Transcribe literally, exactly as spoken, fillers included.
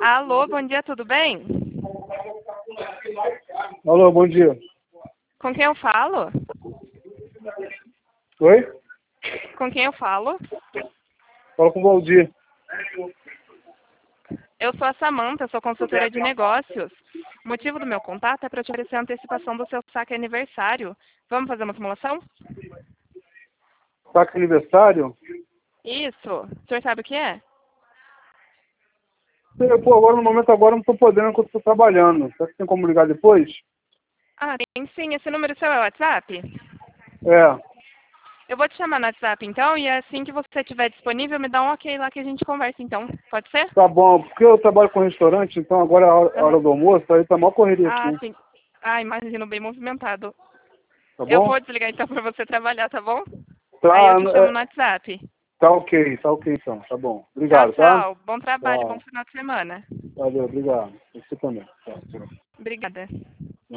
Alô, bom dia, tudo bem? Alô, bom dia. Com quem eu falo? Oi? Com quem eu falo? Fala com o Valdir. Eu sou a Samanta, sou consultora de negócios. O motivo do meu contato é para te oferecer a antecipação do seu saque aniversário. Vamos fazer uma simulação? Saque aniversário? Isso. O senhor sabe o que é? Eu, pô, agora no momento agora eu não tô podendo porque eu tô trabalhando. Será que tem como ligar depois? Ah, tem sim. Esse número seu é o WhatsApp? É. Eu vou te chamar no WhatsApp então e assim que você estiver disponível, me dá um ok lá que a gente conversa então. Pode ser? Tá bom, porque eu trabalho com restaurante, então agora é a hora, a hora Aham. do almoço, aí tá mó correria Ah, aqui. sim. Ah, imagino, bem movimentado. Tá Eu bom? vou desligar então para você trabalhar, tá bom? Aí eu Tá, te chamo no é, WhatsApp. tá ok, tá ok então, tá bom. Tchau, Obrigado, tá? tchau. Bom trabalho, bom Tchau. final de semana. Valeu, obrigado. Você também. Tchau, tchau. Obrigada.